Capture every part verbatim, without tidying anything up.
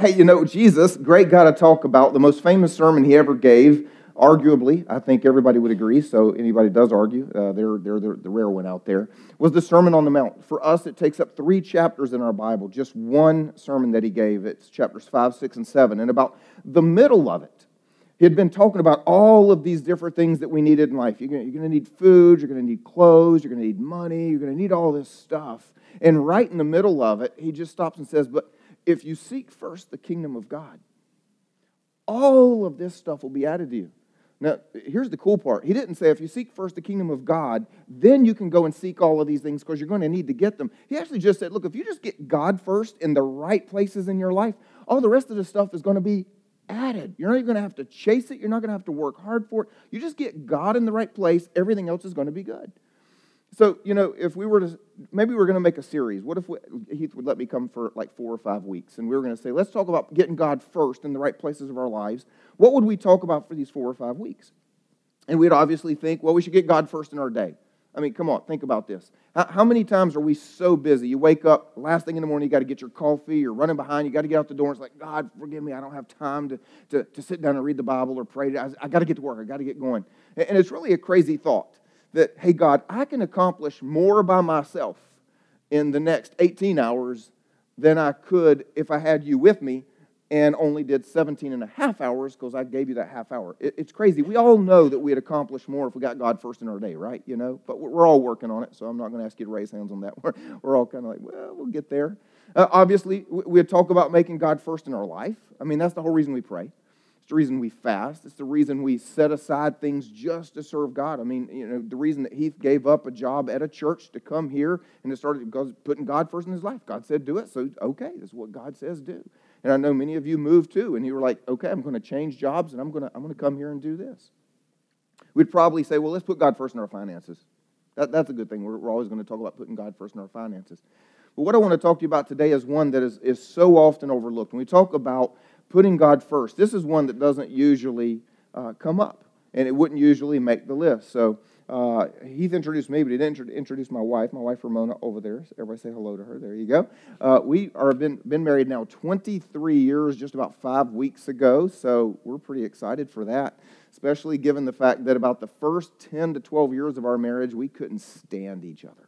Hey, you know, Jesus, great guy to talk about. The most famous sermon he ever gave, arguably, I think everybody would agree, so anybody does argue, uh, they're, they're the, the rare one out there, was the Sermon on the Mount. For us, it takes up three chapters in our Bible, just one sermon that he gave. It's chapters five, six, and seven. And about the middle of it, he had been talking about all of these different things that we needed in life. You're going to need food, you're going to need clothes, you're going to need money, you're going to need all this stuff. And right in the middle of it, he just stops and says, but if you seek first the kingdom of God, all of this stuff will be added to you. Now, here's the cool part. He didn't say if you seek first the kingdom of God, then you can go and seek all of these things because you're going to need to get them. He actually just said, look, if you just get God first in the right places in your life, all the rest of the stuff is going to be added. You're not even going to have to chase it. You're not going to have to work hard for it. You just get God in the right place. Everything else is going to be good. So, you know, if we were to, maybe we're going to make a series. What if we, Heath would let me come for like four or five weeks, and we were going to say, let's talk about getting God first in the right places of our lives. What would we talk about for these four or five weeks? And we'd obviously think, well, we should get God first in our day. I mean, come on, think about this. How, how many times are we so busy? You wake up, last thing in the morning, you got to get your coffee, you're running behind, you got to get out the door, and it's like, God, forgive me, I don't have time to, to, to sit down and read the Bible or pray. I, I got to get to work, I got to get going. And, and it's really a crazy thought that, hey, God, I can accomplish more by myself in the next eighteen hours than I could if I had you with me and only did seventeen and a half hours because I gave you that half hour. It, it's crazy. We all know that we'd accomplish more if we got God first in our day, right? You know, but we're all working on it, so I'm not going to ask you to raise hands on that. We're, we're all kind of like, well, we'll get there. Uh, obviously, we'd talk about making God first in our life. I mean, that's the whole reason we pray. It's the reason we fast. It's the reason we set aside things just to serve God. I mean, you know, the reason that Heath gave up a job at a church to come here and to start putting God first in his life. God said do it, so okay, this is what God says do. And I know many of you moved too, and you were like, okay, I'm going to change jobs, and I'm going to I'm going to come here and do this. We'd probably say, well, let's put God first in our finances. That, that's a good thing. We're, we're always going to talk about putting God first in our finances. But what I want to talk to you about today is one that is, is so often overlooked. When we talk about putting God first, this is one that doesn't usually uh, come up, and it wouldn't usually make the list. So uh, Heath introduced me, but he didn't introduce my wife, my wife Ramona over there. So everybody say hello to her. There you go. Uh, we are been, been married now twenty-three years, just about five weeks ago, so we're pretty excited for that, especially given the fact that about the first ten to twelve years of our marriage, we couldn't stand each other.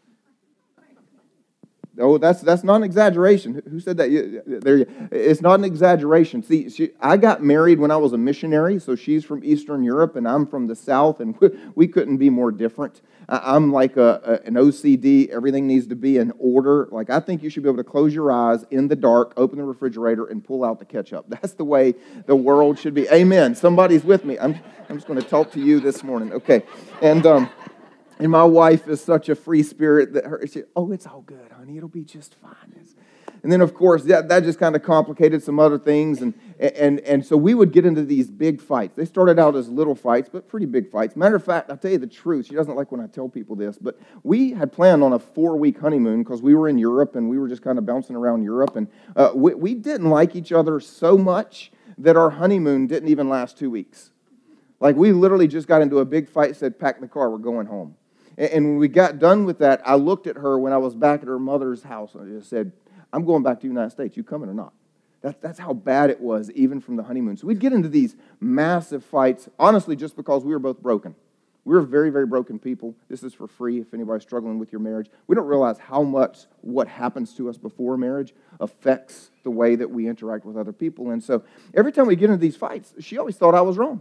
Oh, that's that's not an exaggeration. Who said that? There, you, it's not an exaggeration. See, she, I got married when I was a missionary, so she's from Eastern Europe, and I'm from the South, and we, we couldn't be more different. I, I'm like a, a, an O C D. Everything needs to be in order. Like, I think you should be able to close your eyes in the dark, open the refrigerator, and pull out the ketchup. That's the way the world should be. Amen. Somebody's with me. I'm, I'm just going to talk to you this morning. Okay. And... um. And my wife is such a free spirit that her, she, oh, it's all good, honey. It'll be just fine. It's, and then, of course, that, that just kind of complicated some other things. And, and, and so we would get into these big fights. They started out as little fights, but pretty big fights. Matter of fact, I'll tell you the truth. She doesn't like when I tell people this, but we had planned on a four-week honeymoon because we were in Europe, and we were just kind of bouncing around Europe. And uh, we, we didn't like each other so much that our honeymoon didn't even last two weeks. Like, we literally just got into a big fight, said, pack the car, we're going home. And when we got done with that, I looked at her when I was back at her mother's house and I just said, I'm going back to the United States. You coming or not? That, that's how bad it was, even from the honeymoon. So we'd get into these massive fights, honestly, just because we were both broken. We were very, very broken people. This is for free if anybody's struggling with your marriage. We don't realize how much what happens to us before marriage affects the way that we interact with other people. And so every time we get into these fights, she always thought I was wrong.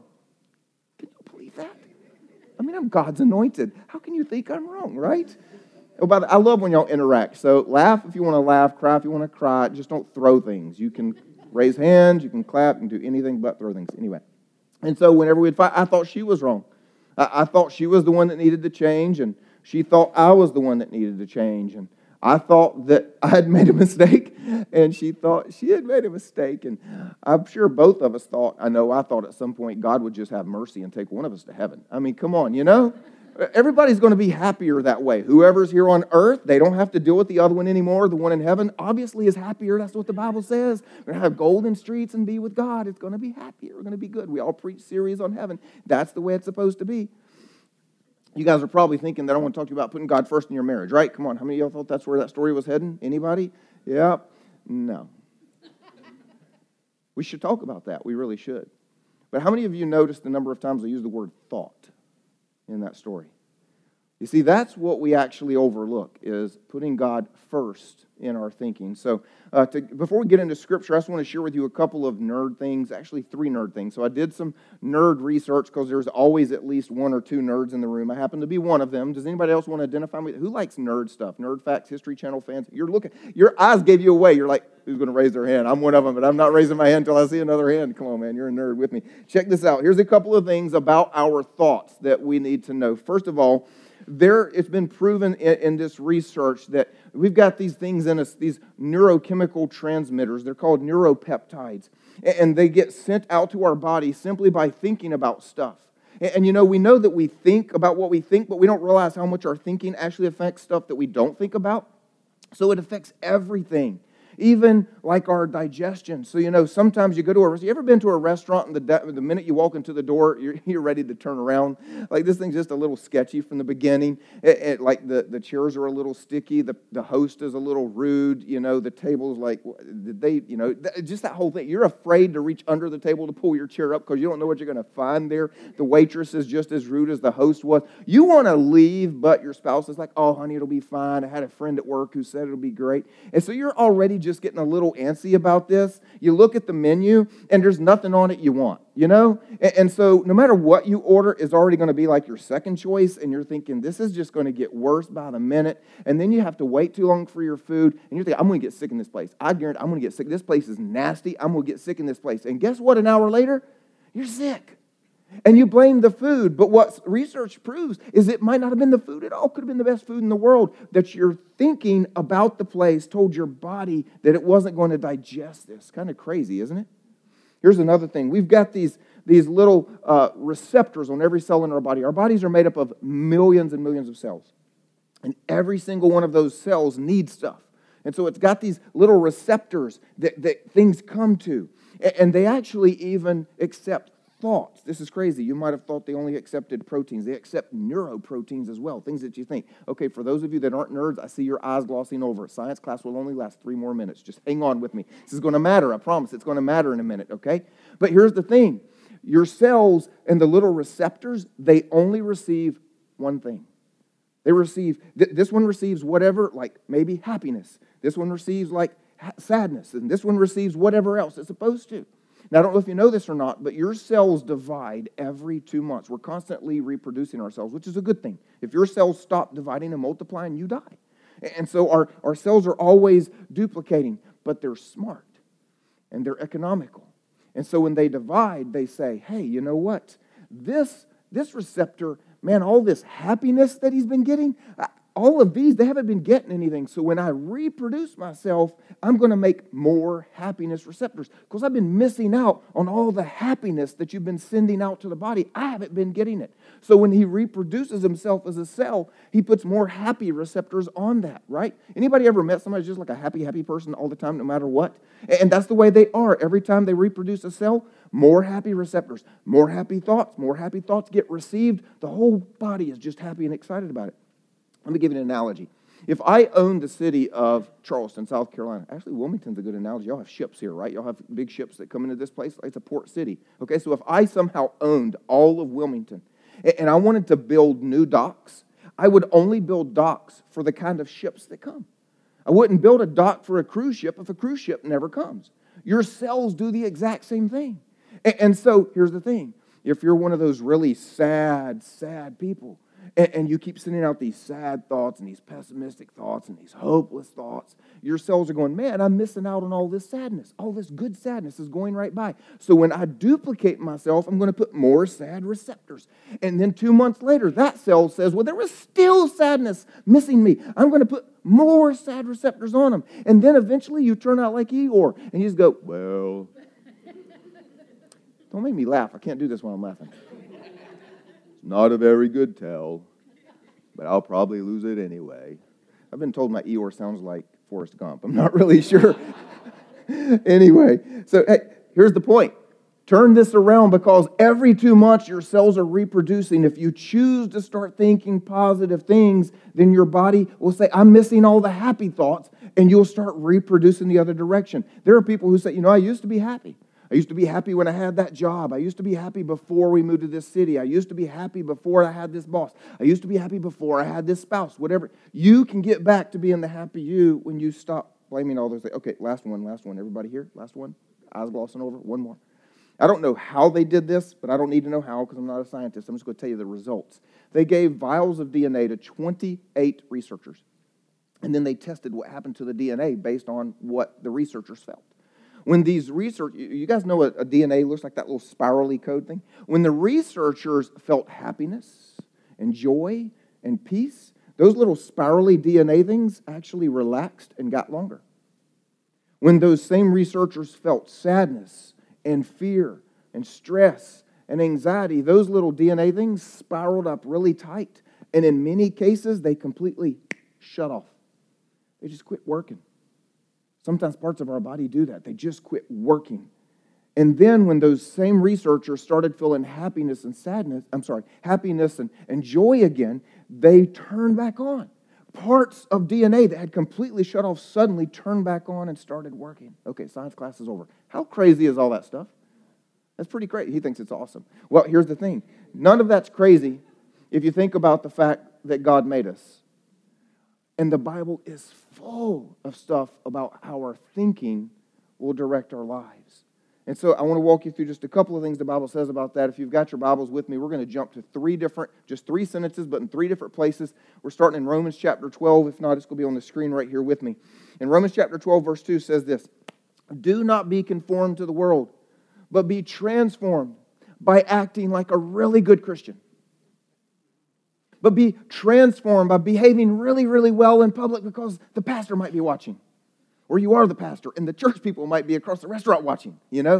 Can you believe that? I mean, I'm God's anointed. How can you think I'm wrong, right? About I love when y'all interact. So laugh if you want to laugh, cry if you want to cry. Just don't throw things. You can raise hands, you can clap, you can do anything but throw things. Anyway. And so whenever we'd fight, I thought she was wrong. I, I thought she was the one that needed to change, and she thought I was the one that needed to change. And I thought that I had made a mistake, and she thought she had made a mistake. And I'm sure both of us thought, I know I thought at some point God would just have mercy and take one of us to heaven. I mean, come on, you know? Everybody's going to be happier that way. Whoever's here on earth, they don't have to deal with the other one anymore. The one in heaven obviously is happier. That's what the Bible says. We're going to have golden streets and be with God. It's going to be happier. We're going to be good. We all preach series on heaven. That's the way it's supposed to be. You guys are probably thinking that I want to talk to you about putting God first in your marriage, right? Come on, how many of y'all thought that's where that story was heading? Anybody? Yeah? No. We should talk about that. We really should. But how many of you noticed the number of times I use the word thought in that story? You see, that's what we actually overlook, is putting God first in our thinking. So uh, to, before we get into Scripture, I just want to share with you a couple of nerd things, actually three nerd things. So I did some nerd research because there's always at least one or two nerds in the room. I happen to be one of them. Does anybody else want to identify me? Who likes nerd stuff? Nerd Facts, History Channel fans? You're looking, your eyes gave you away. You're like, who's going to raise their hand? I'm one of them, but I'm not raising my hand until I see another hand. Come on, man, you're a nerd with me. Check this out. Here's a couple of things about our thoughts that we need to know. First of all, There, it's been proven in, in this research that we've got these things in us, these neurochemical transmitters. They're called neuropeptides. And, and they get sent out to our body simply by thinking about stuff. And, and you know, we know that we think about what we think, but we don't realize how much our thinking actually affects stuff that we don't think about. So it affects everything, even like our digestion. So, you know, sometimes you go to a restaurant. You ever been to a restaurant and the, the minute you walk into the door, you're, you're ready to turn around? Like, this thing's just a little sketchy from the beginning. It, it, like, the, the chairs are a little sticky. The, the host is a little rude. You know, the table's like, did they, you know, th- just that whole thing. You're afraid to reach under the table to pull your chair up because you don't know what you're going to find there. The waitress is just as rude as the host was. You want to leave, but your spouse is like, oh, honey, it'll be fine. I had a friend at work who said it'll be great. And so you're already just getting a little antsy about this. You look at the menu and there's nothing on it you want, you know? And, and so no matter what you order is already going to be like your second choice, and you're thinking, this is just going to get worse by the minute. And then you have to wait too long for your food, and you're thinking, I'm going to get sick in this place. I guarantee I'm going to get sick. This place is nasty. I'm going to get sick in this place. And guess what? An hour later, you're sick. And you blame the food, but what research proves is it might not have been the food at all. It could have been the best food in the world. That you're thinking about the place told your body that it wasn't going to digest this. Kind of crazy, isn't it? Here's another thing. We've got these, these little uh, receptors on every cell in our body. Our bodies are made up of millions and millions of cells. And every single one of those cells needs stuff. And so it's got these little receptors that, that things come to. And they actually even accept thoughts. This is crazy. You might have thought they only accepted proteins. They accept neuroproteins as well, things that you think. Okay, for those of you that aren't nerds, I see your eyes glossing over it. Science class will only last three more minutes. Just hang on with me. This is going to matter. I promise it's going to matter in a minute, okay? But here's the thing. Your cells and the little receptors, they only receive one thing. They receive, th- this one receives whatever, like maybe happiness. This one receives like ha- sadness. And this one receives whatever else it's supposed to. Now, I don't know if you know this or not, but your cells divide every two months. We're constantly reproducing ourselves, which is a good thing. If your cells stop dividing and multiplying, you die. And so our, our cells are always duplicating, but they're smart and they're economical. And so when they divide, they say, hey, you know what? This, this receptor, man, all this happiness that he's been getting, all of these, they haven't been getting anything. So when I reproduce myself, I'm going to make more happiness receptors because I've been missing out on all the happiness that you've been sending out to the body. I haven't been getting it. So when he reproduces himself as a cell, he puts more happy receptors on that, right? Anybody ever met somebody who's just like a happy, happy person all the time, no matter what? And that's the way they are. Every time they reproduce a cell, more happy receptors, more happy thoughts, more happy thoughts get received. The whole body is just happy and excited about it. Let me give you an analogy. If I owned the city of Charleston, South Carolina, actually Wilmington's a good analogy. Y'all have ships here, right? Y'all have big ships that come into this place. It's a port city. Okay, so if I somehow owned all of Wilmington and I wanted to build new docks, I would only build docks for the kind of ships that come. I wouldn't build a dock for a cruise ship if a cruise ship never comes. Your cells do the exact same thing. And so here's the thing. If you're one of those really sad, sad people, And, and you keep sending out these sad thoughts and these pessimistic thoughts and these hopeless thoughts, your cells are going, man, I'm missing out on all this sadness. All this good sadness is going right by. So when I duplicate myself, I'm going to put more sad receptors. And then two months later, that cell says, well, there was still sadness missing me. I'm going to put more sad receptors on them. And then eventually you turn out like Eeyore. And you just go, well, don't make me laugh. I can't do this when I'm laughing. Not a very good tell, but I'll probably lose it anyway. I've been told my Eeyore sounds like Forrest Gump. I'm not really sure. Anyway, so hey, here's the point. Turn this around because every two months your cells are reproducing. If you choose to start thinking positive things, then your body will say, I'm missing all the happy thoughts, and you'll start reproducing the other direction. There are people who say, you know, I used to be happy. I used to be happy when I had that job. I used to be happy before we moved to this city. I used to be happy before I had this boss. I used to be happy before I had this spouse, whatever. You can get back to being the happy you when you stop blaming all those things. Okay, last one, last one. Everybody here? Last one? Eyes glossing over. One more. I don't know how they did this, but I don't need to know how because I'm not a scientist. I'm just going to tell you the results. They gave vials of D N A to twenty-eight researchers, and then they tested what happened to the D N A based on what the researchers felt. When these research, you guys know what a D N A looks like, that little spirally code thing? When the researchers felt happiness and joy and peace, those little spirally D N A things actually relaxed and got longer. When those same researchers felt sadness and fear and stress and anxiety, those little D N A things spiraled up really tight. And in many cases, they completely shut off. They just quit working. Sometimes parts of our body do that. They just quit working. And then when those same researchers started feeling happiness and sadness, I'm sorry, happiness and, and joy again, they turned back on. Parts of D N A that had completely shut off suddenly turned back on and started working. Okay, science class is over. How crazy is all that stuff? That's pretty crazy. He thinks it's awesome. Well, here's the thing. None of that's crazy if you think about the fact that God made us. And the Bible is full of stuff about how our thinking will direct our lives. And so I want to walk you through just a couple of things the Bible says about that. If you've got your Bibles with me, we're going to jump to three different, just three sentences, but in three different places. We're starting in Romans chapter twelve. If not, it's going to be on the screen right here with me. In Romans chapter twelve, verse two says this, "Do not be conformed to the world, but be transformed by acting like a really good Christian." But be transformed by behaving really, really well in public because the pastor might be watching. Or you are the pastor and the church people might be across the restaurant watching, you know.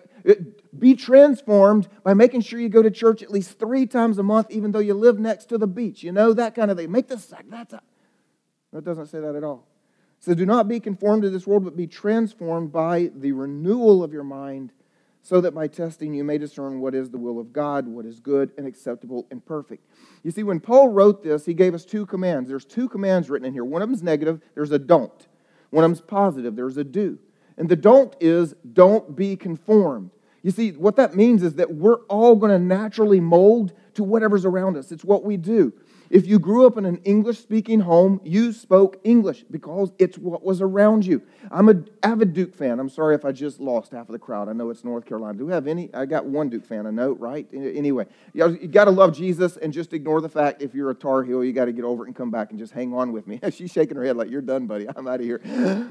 Be transformed by making sure you go to church at least three times a month even though you live next to the beach, you know, that kind of thing. Make this, that's a, that doesn't say that at all. So do not be conformed to this world, but be transformed by the renewal of your mind, so that by testing you may discern what is the will of God, what is good and acceptable and perfect. You see, when Paul wrote this, he gave us two commands. There's two commands written in here. One of them is negative, there's a don't. One of them is positive, there's a do. And the don't is don't be conformed. You see, what that means is that we're all going to naturally mold to whatever's around us. It's what we do. If you grew up in an English-speaking home, you spoke English because it's what was around you. I'm an avid Duke fan. I'm sorry if I just lost half of the crowd. I know it's North Carolina. Do we have any? I got one Duke fan, I know, right? Anyway, you got to love Jesus and just ignore the fact if you're a Tar Heel, you got to get over it and come back and just hang on with me. She's shaking her head like, you're done, buddy. I'm out of here.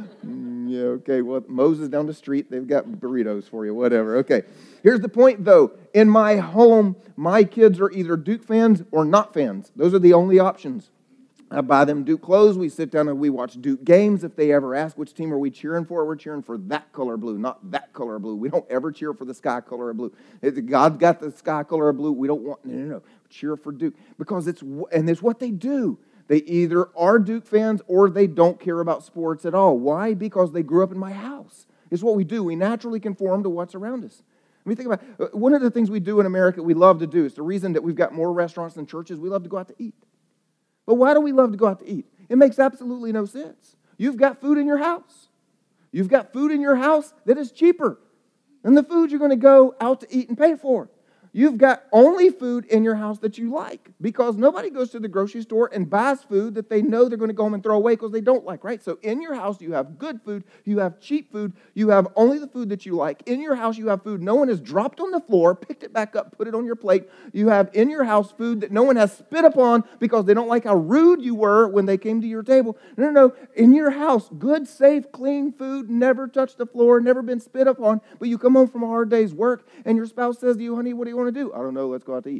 Yeah, okay, well, Moses down the street, they've got burritos for you, whatever. Okay, here's the point, though. In my home, my kids are either Duke fans or not fans. Those are the only options. I buy them Duke clothes. We sit down and we watch Duke games. If they ever ask which team are we cheering for, we're cheering for that color blue, not that color blue. We don't ever cheer for the sky color of blue. If God's got the sky color of blue, we don't want, no, no, no. Cheer for Duke. Because it's, and it's what they do. They either are Duke fans or they don't care about sports at all. Why? Because they grew up in my house. It's what we do. We naturally conform to what's around us. I mean, think about it. One of the things we do in America we love to do. It's the reason that we've got more restaurants than churches. We love to go out to eat. But why do we love to go out to eat? It makes absolutely no sense. You've got food in your house. You've got food in your house that is cheaper than the food you're going to go out to eat and pay for. You've got only food in your house that you like because nobody goes to the grocery store and buys food that they know they're going to go home and throw away because they don't like, right? So in your house, you have good food, you have cheap food, you have only the food that you like. In your house, you have food no one has dropped on the floor, picked it back up, put it on your plate. You have in your house food that no one has spit upon because they don't like how rude you were when they came to your table. No, no, no. In your house, good, safe, clean food, never touched the floor, never been spit upon, but you come home from a hard day's work and your spouse says to you, honey, what do you want to do? I don't know, let's go out to eat.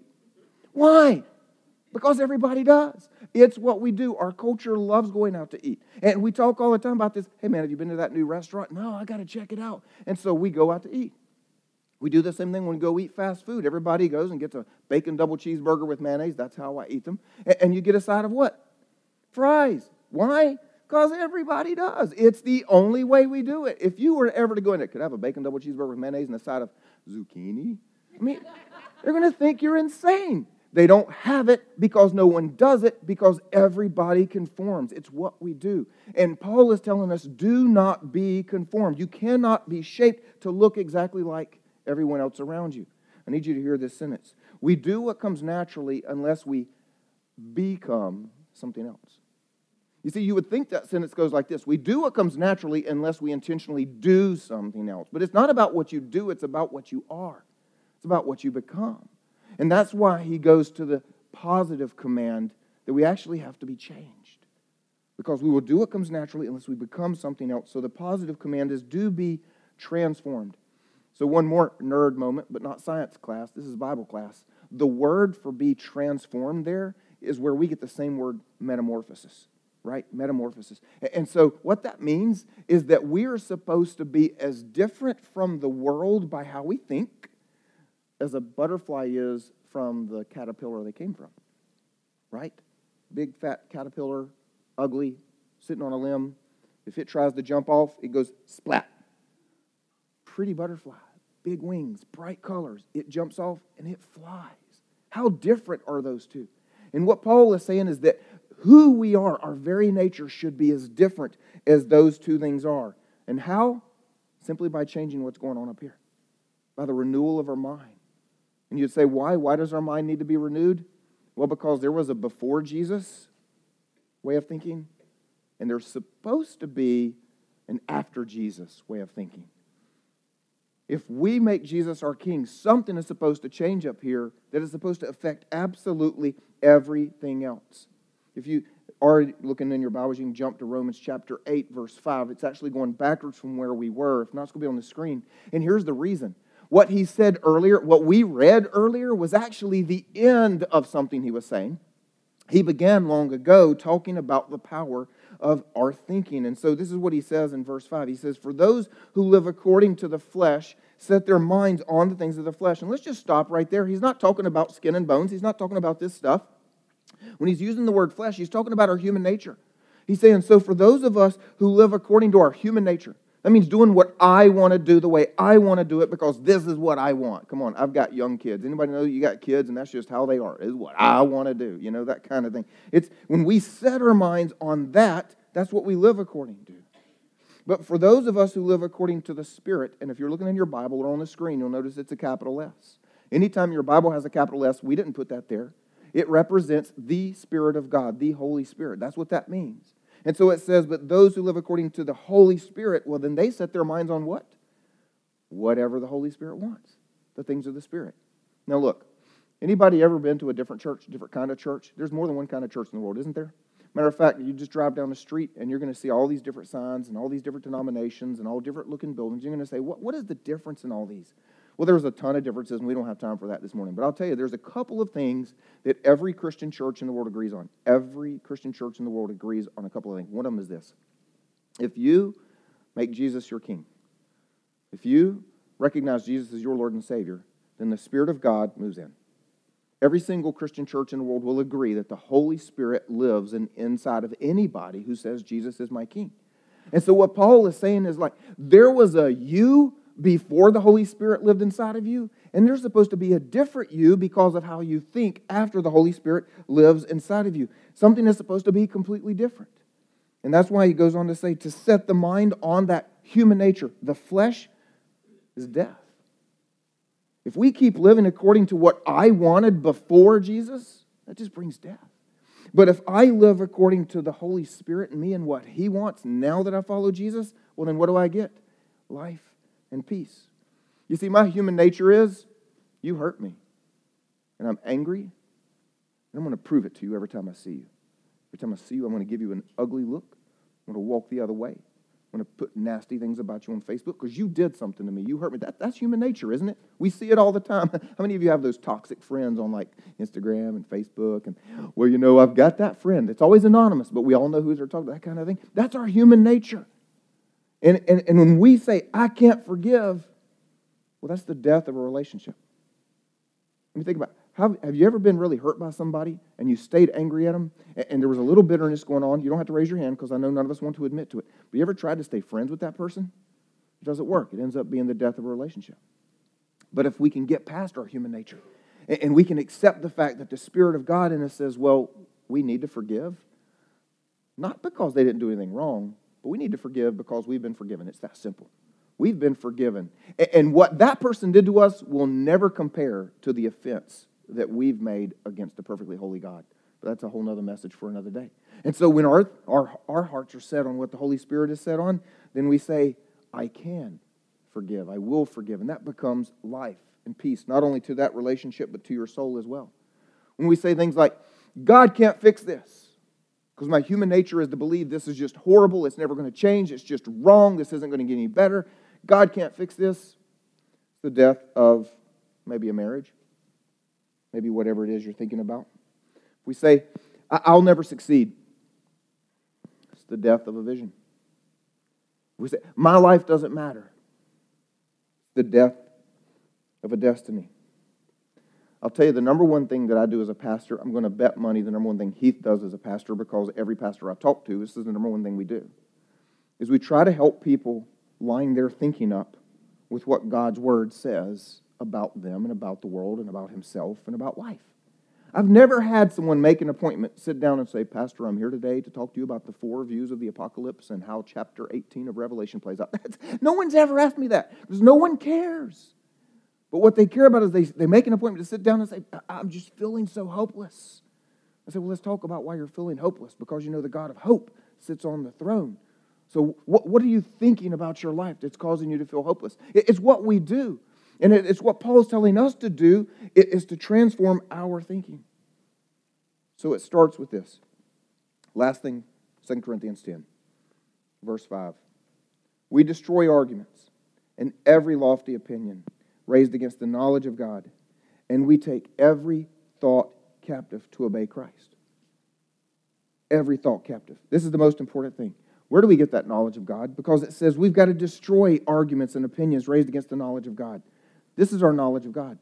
Why? Because everybody does. It's what we do. Our culture loves going out to eat. And we talk all the time about this. Hey man, have you been to that new restaurant? No, I got to check it out. And so we go out to eat. We do the same thing when we go eat fast food. Everybody goes and gets a bacon double cheeseburger with mayonnaise. That's how I eat them. And you get a side of what? Fries. Why? Because everybody does. It's the only way we do it. If you were ever to go in there, could I have a bacon double cheeseburger with mayonnaise and a side of zucchini? I mean, they're going to think you're insane They don't have it because no one does it, because everybody conforms. It's what we do. And Paul is telling us, do not be conformed. You cannot be shaped to look exactly like everyone else around you. I need you to hear this sentence. We do what comes naturally unless we become something else. You see, you would think that sentence goes like this. We do what comes naturally unless we intentionally do something else. But it's not about what you do, it's about what you are. It's about what you become. And that's why he goes to the positive command that we actually have to be changed. Because we will do what comes naturally unless we become something else. So the positive command is do be transformed. So one more nerd moment, but not science class. This is Bible class. The word for be transformed there is where we get the same word metamorphosis, right? Metamorphosis. And so what that means is that we are supposed to be as different from the world by how we think as a butterfly is from the caterpillar they came from, right? Big, fat caterpillar, ugly, sitting on a limb. If it tries to jump off, it goes splat. Pretty butterfly, big wings, bright colors. It jumps off and it flies. How different are those two? And what Paul is saying is that who we are, our very nature, should be as different as those two things are. And how? Simply by changing what's going on up here, by the renewal of our mind. And you'd say, why? Why does our mind need to be renewed? Well, because there was a before Jesus way of thinking, and there's supposed to be an after Jesus way of thinking. If we make Jesus our king, something is supposed to change up here that is supposed to affect absolutely everything else. If you are looking in your Bibles, you can jump to Romans chapter eight, verse five. It's actually going backwards from where we were. If not, it's going to be on the screen. And here's the reason. What he said earlier, what we read earlier, was actually the end of something he was saying. He began long ago talking about the power of our thinking. And so this is what he says in verse five. He says, for those who live according to the flesh set their minds on the things of the flesh. And let's just stop right there. He's not talking about skin and bones. He's not talking about this stuff. When he's using the word flesh, he's talking about our human nature. He's saying, so for those of us who live according to our human nature, that means doing what I want to do the way I want to do it because this is what I want. Come on, I've got young kids. Anybody know you got kids and that's just how they are? This is what I want to do. You know, that kind of thing. It's when we set our minds on that, that's what we live according to. But for those of us who live according to the Spirit, and if you're looking in your Bible or on the screen, you'll notice it's a capital S. Anytime your Bible has a capital S, we didn't put that there. It represents the Spirit of God, the Holy Spirit. That's what that means. And so it says, but those who live according to the Holy Spirit, well, then they set their minds on what? Whatever the Holy Spirit wants, the things of the Spirit. Now look, anybody ever been to a different church, different kind of church? There's more than one kind of church in the world, isn't there? Matter of fact, you just drive down the street and you're going to see all these different signs and all these different denominations and all different looking buildings. You're going to say, what, what is the difference in all these? Well, there's a ton of differences, and we don't have time for that this morning. But I'll tell you, there's a couple of things that every Christian church in the world agrees on. Every Christian church in the world agrees on a couple of things. One of them is this. If you make Jesus your king, if you recognize Jesus as your Lord and Savior, then the Spirit of God moves in. Every single Christian church in the world will agree that the Holy Spirit lives in inside of anybody who says Jesus is my king. And so what Paul is saying is like, there was a you before the Holy Spirit lived inside of you, and there's supposed to be a different you because of how you think after the Holy Spirit lives inside of you. Something is supposed to be completely different. And that's why he goes on to say, to set the mind on that human nature. The flesh is death. If we keep living according to what I wanted before Jesus, that just brings death. But if I live according to the Holy Spirit in me and what He wants now that I follow Jesus, well then what do I get? Life and peace. You see, my human nature is, you hurt me. And I'm angry. And I'm going to prove it to you every time I see you. Every time I see you, I'm going to give you an ugly look. I'm going to walk the other way. I'm going to put nasty things about you on Facebook because you did something to me. You hurt me. That, that's human nature, isn't it? We see it all the time. How many of you have those toxic friends on like Instagram and Facebook? And, well, you know, I've got that friend. It's always anonymous, but we all know who they're talking about, that kind of thing. That's our human nature. And, and, and when we say, I can't forgive, well, that's the death of a relationship. Let me think about it. Have, have you ever been really hurt by somebody and you stayed angry at them and, and there was a little bitterness going on? You don't have to raise your hand because I know none of us want to admit to it. But you ever tried to stay friends with that person? It doesn't work. It ends up being the death of a relationship. But if we can get past our human nature And we can accept the fact that the Spirit of God in us says, well, we need to forgive. Not because they didn't do anything wrong, but we need to forgive because we've been forgiven. It's that simple. We've been forgiven. And what that person did to us will never compare to the offense that we've made against a perfectly holy God. But that's a whole other message for another day. And so when our, our, our hearts are set on what the Holy Spirit is set on, then we say, I can forgive. I will forgive. And that becomes life and peace, not only to that relationship, but to your soul as well. When we say things like, God can't fix this, because my human nature is to believe this is just horrible, it's never going to change, it's just wrong, this isn't going to get any better. God can't fix this. It's the death of maybe a marriage, maybe whatever it is you're thinking about. We say, I'll never succeed. It's the death of a vision. We say, my life doesn't matter. The death of a destiny. I'll tell you the number one thing that I do as a pastor, I'm going to bet money the number one thing Heath does as a pastor, because every pastor I've talked to, this is the number one thing we do, is we try to help people line their thinking up with what God's Word says about them and about the world and about Himself and about life. I've never had someone make an appointment, sit down and say, Pastor, I'm here today to talk to you about the four views of the apocalypse and how chapter eighteen of Revelation plays out. No one's ever asked me that, because no one cares. But what they care about is they, they make an appointment to sit down and say, I'm just feeling so hopeless. I say, well, let's talk about why you're feeling hopeless, because you know the God of hope sits on the throne. So what, what are you thinking about your life that's causing you to feel hopeless? It, it's what we do. And it, it's what Paul's telling us to do, it, is to transform our thinking. So it starts with this. Last thing, Second Corinthians ten, verse five. We destroy arguments and every lofty opinion raised against the knowledge of God, and we take every thought captive to obey Christ. Every thought captive. This is the most important thing. Where do we get that knowledge of God? Because it says we've got to destroy arguments and opinions raised against the knowledge of God. This is our knowledge of God.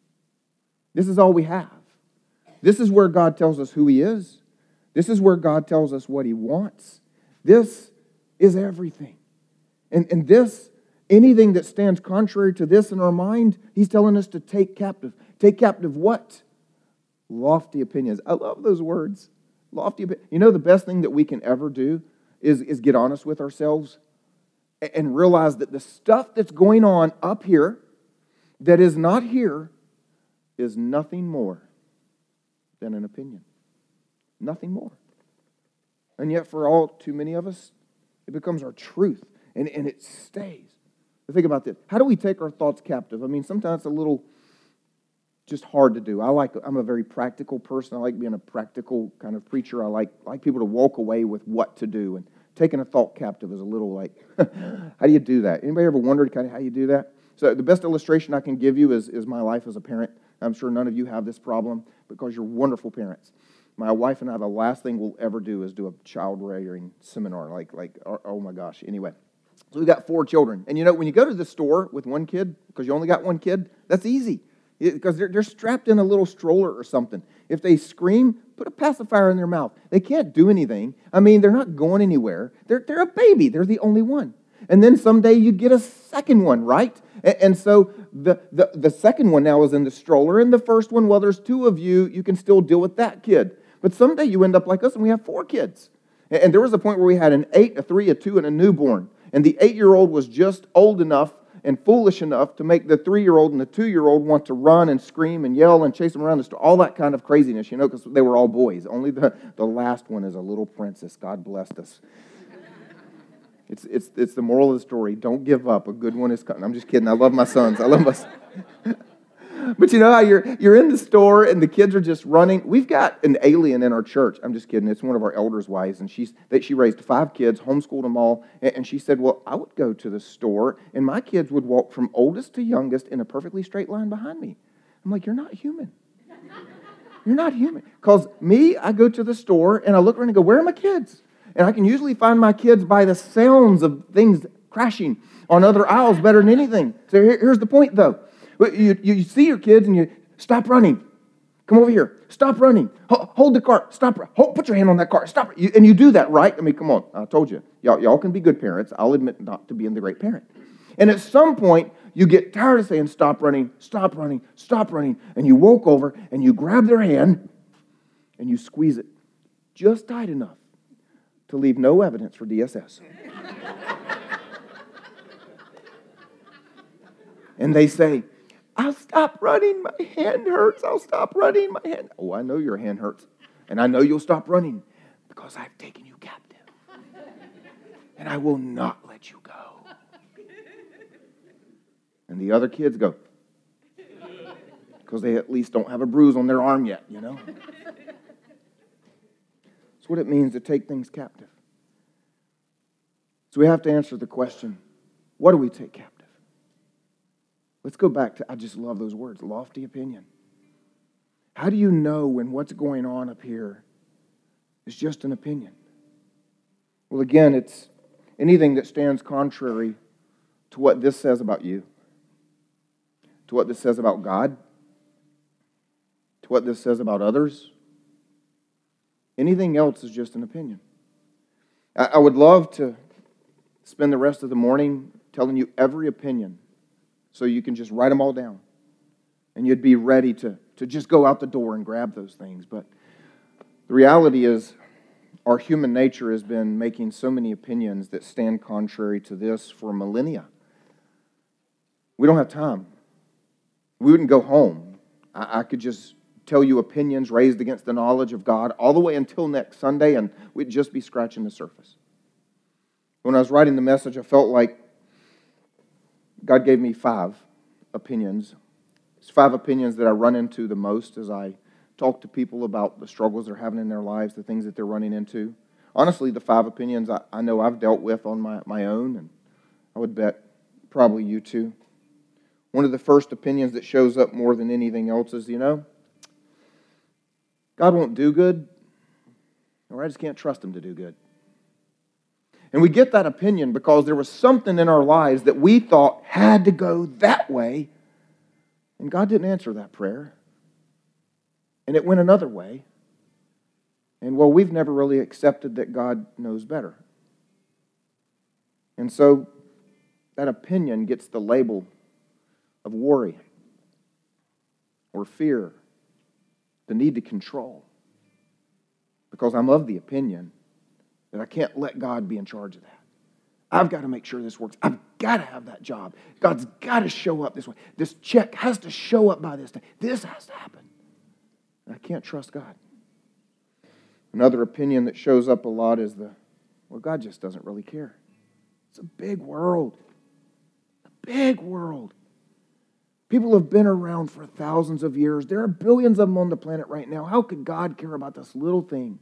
This is all we have. This is where God tells us who He is. This is where God tells us what He wants. This is everything. And, and this, anything that stands contrary to this in our mind, He's telling us to take captive. Take captive what? Lofty opinions. I love those words. Lofty opinions. You know the best thing that we can ever do is, is get honest with ourselves and realize that the stuff that's going on up here that is not here is nothing more than an opinion. Nothing more. And yet for all too many of us, it becomes our truth, and, and it stays. But think about this. How do we take our thoughts captive? I mean, sometimes it's a little just hard to do. I like, I'm a very practical person. I like being a practical kind of preacher. I like, like people to walk away with what to do, and taking a thought captive is a little like, how do you do that? Anybody ever wondered kind of how you do that? So the best illustration I can give you is, is my life as a parent. I'm sure none of you have this problem because you're wonderful parents. My wife and I, the last thing we'll ever do is do a child rearing seminar. Like, like oh, oh my gosh. Anyway, so we got four children. And you know, when you go to the store with one kid, because you only got one kid, that's easy. Because they're, they're strapped in a little stroller or something. If they scream, put a pacifier in their mouth. They can't do anything. I mean, they're not going anywhere. They're, they're a baby. They're the only one. And then someday you get a second one, right? And, and so the, the, the second one now is in the stroller. And the first one, well, there's two of you. You can still deal with that kid. But someday you end up like us and we have four kids. And, and there was a point where we had an eight, a three, a two, and a newborn. And the eight-year-old was just old enough and foolish enough to make the three-year-old and the two-year-old want to run and scream and yell and chase them around the store. All that kind of craziness, you know, because they were all boys. Only the, the last one is a little princess. God blessed us. It's it's it's the moral of the story. Don't give up. A good one is coming. I'm just kidding. I love my sons. I love my sons. But you know how you're you're in the store and the kids are just running. We've got an alien in our church. I'm just kidding. It's one of our elders' wives, and she's that she raised five kids, homeschooled them all, and she said, "Well, I would go to the store, and my kids would walk from oldest to youngest in a perfectly straight line behind me." I'm like, "You're not human. You're not human." Because me, I go to the store and I look around and go, "Where are my kids?" And I can usually find my kids by the sounds of things crashing on other aisles better than anything. So here, here's the point, though. You, you see your kids and you stop running. Come over here. Stop running. Hold the cart. Stop. Hold, put your hand on that cart. Stop. You, and you do that, right? I mean, come on. I told you. Y'all, y'all can be good parents. I'll admit not to being the great parent. And at some point, you get tired of saying, stop running, stop running, stop running, and you walk over and you grab their hand and you squeeze it just tight enough to leave no evidence for D S S. And they say, I'll stop running, my hand hurts, I'll stop running, my hand. Oh, I know your hand hurts, and I know you'll stop running because I've taken you captive. And I will not let you go. And the other kids go, because they at least don't have a bruise on their arm yet, you know. That's what it means to take things captive. So we have to answer the question, what do we take captive? Let's go back to, I just love those words, lofty opinion. How do you know when what's going on up here is just an opinion? Well, again, it's anything that stands contrary to what this says about you, to what this says about God, to what this says about others. Anything else is just an opinion. I, I would love to spend the rest of the morning telling you every opinion so you can just write them all down. And you'd be ready to, to just go out the door and grab those things. But the reality is, our human nature has been making so many opinions that stand contrary to this for millennia. We don't have time. We wouldn't go home. I, I could just tell you opinions raised against the knowledge of God all the way until next Sunday, and we'd just be scratching the surface. When I was writing the message, I felt like God gave me five opinions. It's five opinions that I run into the most as I talk to people about the struggles they're having in their lives, the things that they're running into. Honestly, the five opinions I, I know I've dealt with on my, my own, and I would bet probably you too. One of the first opinions that shows up more than anything else is, you know, God won't do good, or I just can't trust Him to do good. And we get that opinion because there was something in our lives that we thought had to go that way, and God didn't answer that prayer. And it went another way. And well, we've never really accepted that God knows better. And so that opinion gets the label of worry or fear, the need to control. Because I'm of the opinion that I can't let God be in charge of that. I've got to make sure this works. I've got to have that job. God's got to show up this way. This check has to show up by this day. This has to happen. I can't trust God. Another opinion that shows up a lot is the, well, God just doesn't really care. It's a big world. A big world. People have been around for thousands of years. There are billions of them on the planet right now. How could God care about this little thing?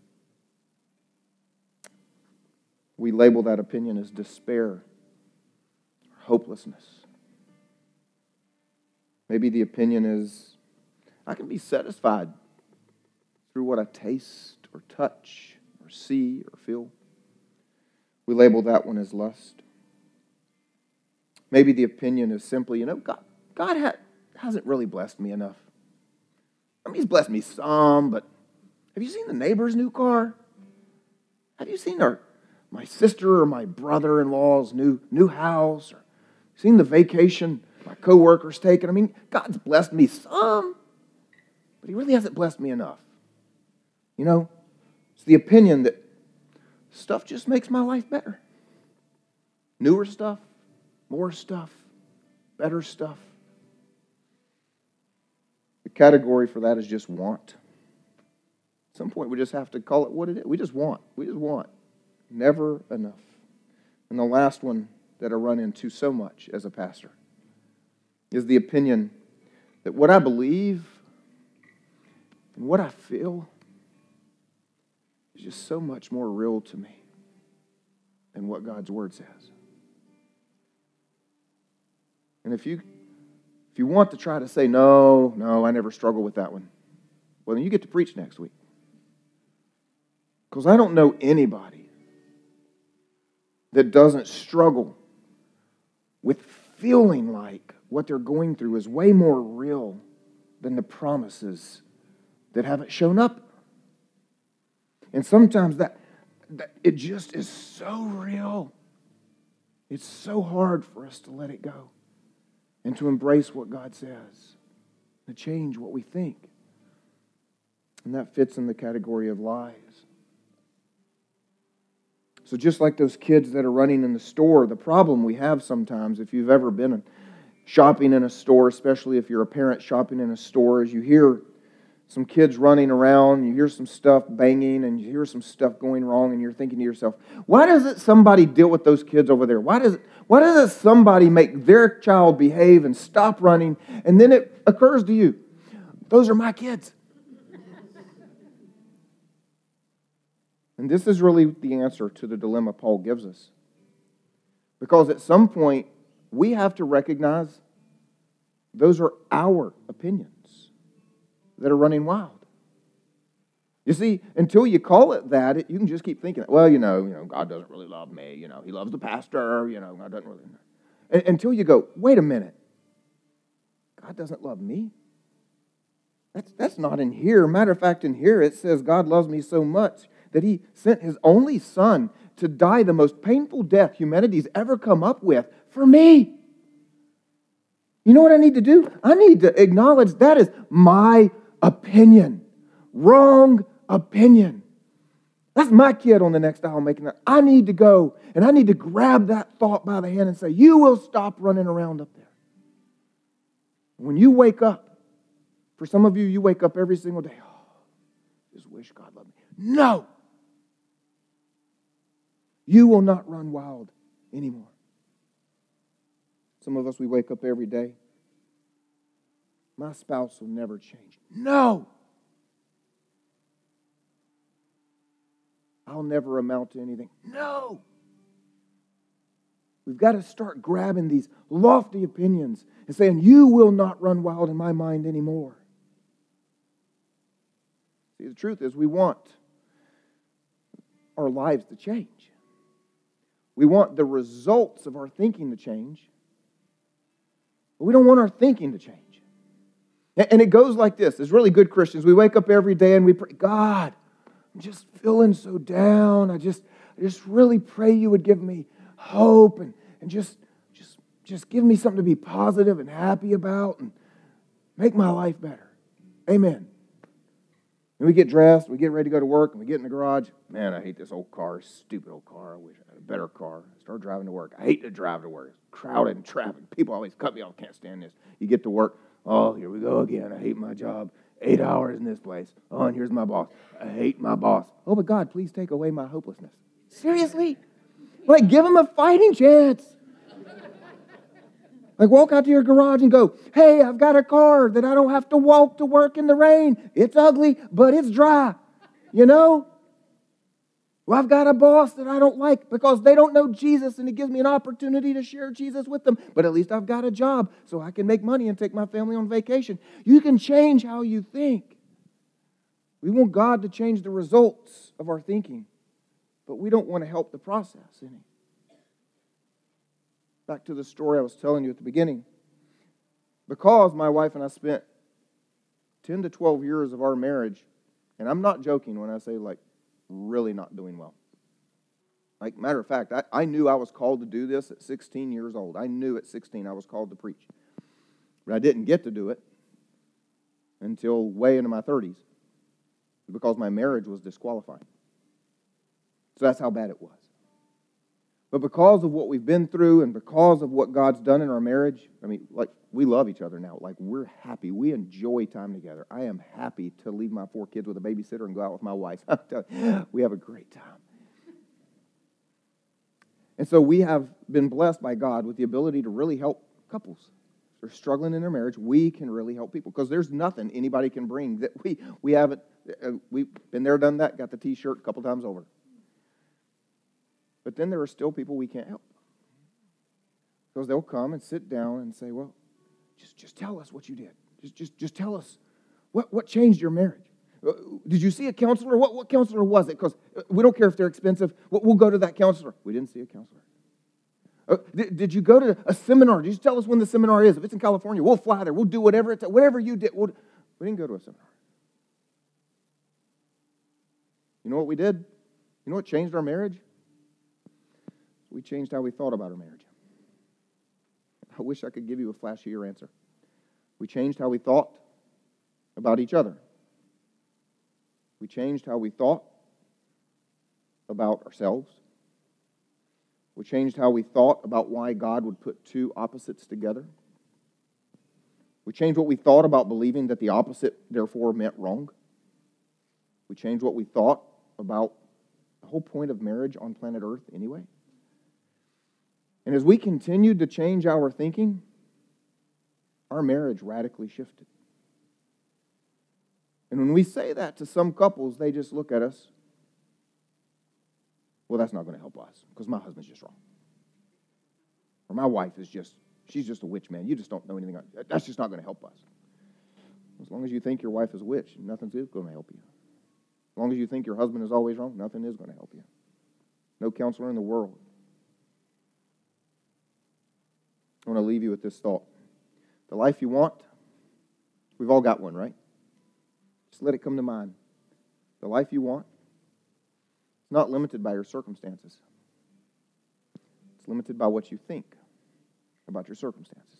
We label that opinion as despair, hopelessness. Maybe the opinion is, I can be satisfied through what I taste or touch or see or feel. We label that one as lust. Maybe the opinion is simply, you know, God, God ha- hasn't really blessed me enough. I mean, He's blessed me some, but have you seen the neighbor's new car? Have you seen our my sister or my brother-in-law's new new house? Or seen the vacation my coworker's taken? I mean, God's blessed me some, but He really hasn't blessed me enough. You know, it's the opinion that stuff just makes my life better. Newer stuff, more stuff, better stuff. The category for that is just want. At some point, we just have to call it what it is. We just want. We just want. Never enough. And the last one that I run into so much as a pastor is the opinion that what I believe and what I feel is just so much more real to me than what God's Word says. And if you if you want to try to say, no, no, I never struggle with that one, well, then you get to preach next week. Because I don't know anybody that doesn't struggle with feeling like what they're going through is way more real than the promises that haven't shown up. And sometimes that, that it just is so real. It's so hard for us to let it go. and to embrace what God says, to change what we think. And that fits in the category of lies. So just like those kids that are running in the store, the problem we have sometimes, if you've ever been shopping in a store, especially if you're a parent shopping in a store, is you hear some kids running around, you hear some stuff banging, and you hear some stuff going wrong, and you're thinking to yourself, why doesn't somebody deal with those kids over there? Why does it, why doesn't somebody make their child behave and stop running? And then it occurs to you, those are my kids. And this is really the answer to the dilemma Paul gives us. Because at some point, we have to recognize those are our opinions that are running wild. You see, until you call it that, it, you can just keep thinking, well, you know, you know, God doesn't really love me. You know, He loves the pastor. You know, God doesn't really. And, until you go, wait a minute, God doesn't love me. That's that's not in here. Matter of fact, in here it says God loves me so much that He sent His only Son to die the most painful death humanity's ever come up with for me. You know what I need to do? I need to acknowledge that is my opinion. Wrong opinion. That's my kid on the next aisle making that. I need to go and I need to grab that thought by the hand and say, you will stop running around up there. When you wake up, for some of you, you wake up every single day, oh, just wish God loved me. No! You will not run wild anymore. Some of us, we wake up every day. My spouse will never change. No! I'll never amount to anything. No! We've got to start grabbing these lofty opinions and saying, you will not run wild in my mind anymore. See, the truth is we want our lives to change. We want the results of our thinking to change. But we don't want our thinking to change. And it goes like this. As really good Christians, we wake up every day and we pray, God, I'm just feeling so down. I just, I just really pray you would give me hope and, and just, just, just give me something to be positive and happy about and make my life better. Amen. And we get dressed, we get ready to go to work, and we get in the garage. Man, I hate this old car, stupid old car. I wish I had a better car. I start driving to work. I hate to drive to work. It's crowded and traffic. People always cut me off. Can't stand this. You get to work. Oh, here we go again. I hate my job. Eight hours in this place. Oh, and here's my boss. I hate my boss. Oh, but God, please take away my hopelessness. Seriously? Like, give him a fighting chance. Like, walk out to your garage and go, hey, I've got a car that I don't have to walk to work in the rain. It's ugly, but it's dry. You know? Well, I've got a boss that I don't like because they don't know Jesus, and it gives me an opportunity to share Jesus with them. But at least I've got a job so I can make money and take my family on vacation. You can change how you think. We want God to change the results of our thinking, but we don't want to help the process any. Back to the story I was telling you at the beginning. Because my wife and I spent ten to twelve years of our marriage, and I'm not joking when I say, like, really not doing well. Like, matter of fact, I, I knew I was called to do this at sixteen years old. I knew at sixteen I was called to preach. But I didn't get to do it until way into my thirties because my marriage was disqualifying. So that's how bad it was. But because of what we've been through and because of what God's done in our marriage, I mean, like, we love each other now. Like, we're happy. We enjoy time together. I am happy to leave my four kids with a babysitter and go out with my wife. We have a great time. And so we have been blessed by God with the ability to really help couples. If they're struggling in their marriage, we can really help people because there's nothing anybody can bring that we, we haven't, uh, we've been there, done that, got the T-shirt a couple times over. But then there are still people we can't help. Because they'll come and sit down and say, well, just, just tell us what you did. Just, just, just tell us what, what changed your marriage. Uh, did you see a counselor? What, what counselor was it? Because we don't care if they're expensive. We'll, we'll go to that counselor. We didn't see a counselor. Uh, did, did you go to a seminar? Did you tell us when the seminar is? If it's in California, we'll fly there. We'll do whatever it's, whatever you did. We'll, we didn't go to a seminar. You know what we did? You know what changed our marriage? We changed how we thought about our marriage. I wish I could give you a flashier answer. We changed how we thought about each other. We changed how we thought about ourselves. We changed how we thought about why God would put two opposites together. We changed what we thought about believing that the opposite, therefore, meant wrong. We changed what we thought about the whole point of marriage on planet Earth anyway. And as we continued to change our thinking, our marriage radically shifted. And when we say that to some couples, they just look at us, well, that's not going to help us because my husband's just wrong. Or my wife is just, she's just a witch, man. You just don't know anything. That's just not going to help us. As long as you think your wife is a witch, nothing is going to help you. As long as you think your husband is always wrong, nothing is going to help you. No counselor in the world. I want to leave you with this thought. The life you want, we've all got one, right? Just let it come to mind. The life you want, it's not limited by your circumstances. It's limited by what you think about your circumstances.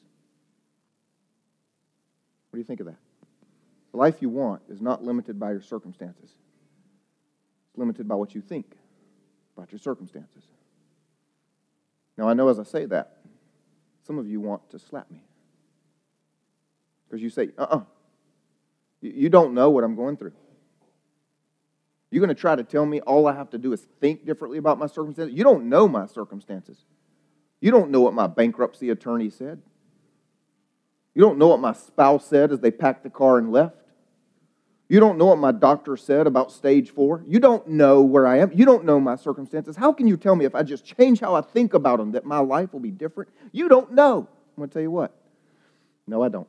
What do you think of that? The life you want is not limited by your circumstances. It's limited by what you think about your circumstances. Now, I know as I say that, some of you want to slap me. Because you say, uh-uh, you don't know what I'm going through. You're going to try to tell me all I have to do is think differently about my circumstances? You don't know my circumstances. You don't know what my bankruptcy attorney said. You don't know what my spouse said as they packed the car and left. You don't know what my doctor said about stage four. You don't know where I am. You don't know my circumstances. How can you tell me if I just change how I think about them that my life will be different? You don't know. I'm going to tell you what. No, I don't.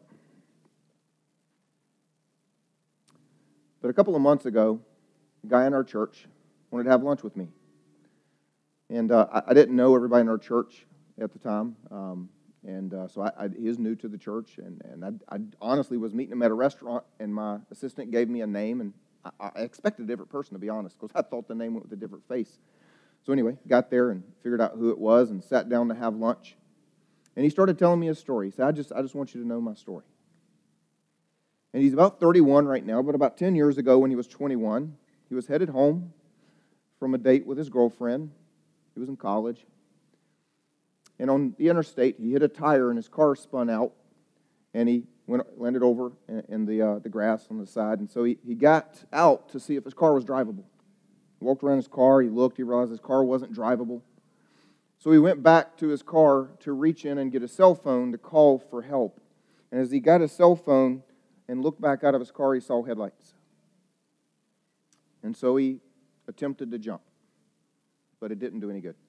But a couple of months ago, a guy in our church wanted to have lunch with me. And uh, I, I didn't know everybody in our church at the time. Um, and uh, so I, I, he is new to the church. And, and I, I honestly was meeting him at a restaurant, and my assistant gave me a name. And I, I expected a different person, to be honest, because I thought the name went with a different face. So anyway, got there and figured out who it was and sat down to have lunch. And he started telling me his story. He said, I just, I just want you to know my story. And he's about thirty-one right now, but about ten years ago when he was twenty-one, he was headed home from a date with his girlfriend. He was in college. And on the interstate, he hit a tire and his car spun out, and he went landed over in, in the uh, the grass on the side. And so he, he got out to see if his car was drivable. He walked around his car, he looked, he realized his car wasn't drivable. So he went back to his car to reach in and get a cell phone to call for help. And as he got his cell phone and looked back out of his car, he saw headlights. And so he attempted to jump, but it didn't do any good.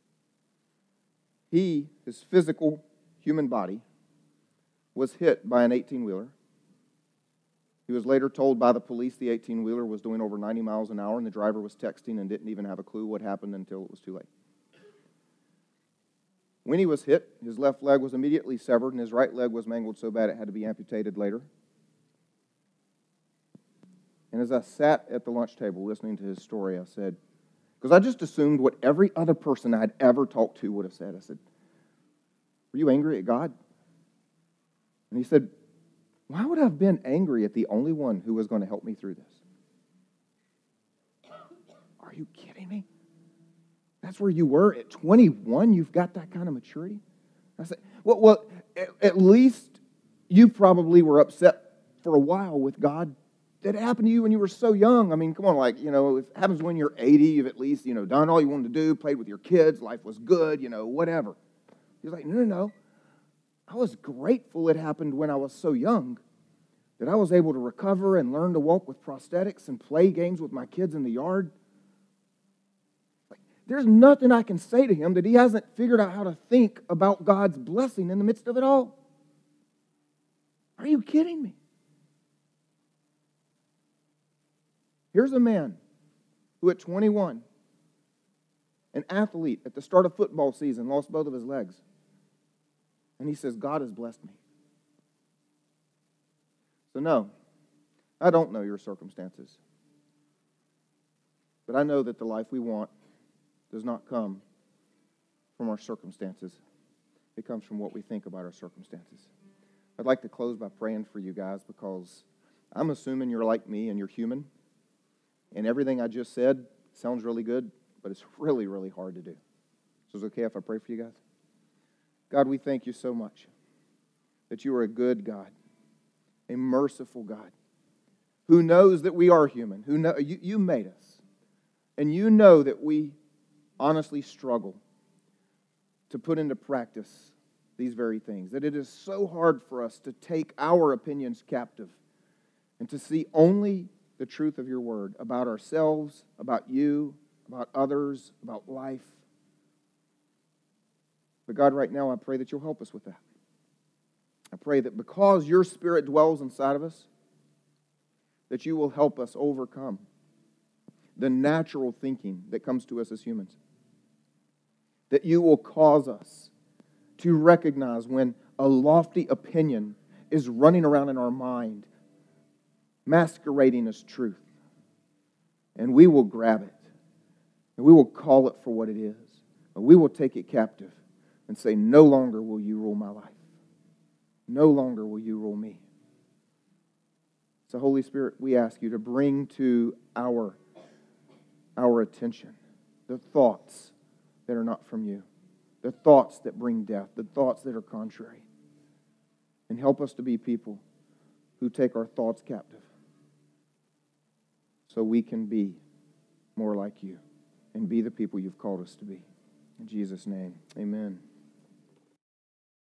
He, his physical human body, was hit by an eighteen-wheeler. He was later told by the police the eighteen-wheeler was doing over ninety miles an hour, and the driver was texting and didn't even have a clue what happened until it was too late. When he was hit, his left leg was immediately severed, and his right leg was mangled so bad it had to be amputated later. And as I sat at the lunch table listening to his story, I said, because I just assumed what every other person I'd ever talked to would have said. I said, were you angry at God? And he said, why would I have been angry at the only one who was going to help me through this? Are you kidding me? That's where you were at twenty-one? You've got that kind of maturity? I said, well, well at, at least you probably were upset for a while with God. That happened to you when you were so young. I mean, come on, like, you know, if it happens when you're eighty, you've at least, you know, done all you wanted to do, played with your kids, life was good, you know, whatever. He's like, no, no, no. I was grateful it happened when I was so young that I was able to recover and learn to walk with prosthetics and play games with my kids in the yard. Like, there's nothing I can say to him that he hasn't figured out how to think about God's blessing in the midst of it all. Are you kidding me? Here's a man who at twenty-one, an athlete at the start of football season, lost both of his legs. And he says, God has blessed me. So no, I don't know your circumstances. But I know that the life we want does not come from our circumstances. It comes from what we think about our circumstances. I'd like to close by praying for you guys because I'm assuming you're like me and you're human. And everything I just said sounds really good, but it's really, really hard to do. So is it okay if I pray for you guys? God, we thank you so much that you are a good God, a merciful God, who knows that we are human, who know you, you made us. And you know that we honestly struggle to put into practice these very things, that it is so hard for us to take our opinions captive and to see only the truth of your word about ourselves, about you, about others, about life. But God, right now I pray that you'll help us with that. I pray that because your Spirit dwells inside of us, that you will help us overcome the natural thinking that comes to us as humans. That you will cause us to recognize when a lofty opinion is running around in our mind, masquerading as truth. And we will grab it. And we will call it for what it is. And we will take it captive and say, no longer will you rule my life. No longer will you rule me. So Holy Spirit, we ask you to bring to our, our attention the thoughts that are not from you, the thoughts that bring death, the thoughts that are contrary. And help us to be people who take our thoughts captive so we can be more like you and be the people you've called us to be. In Jesus' name, amen.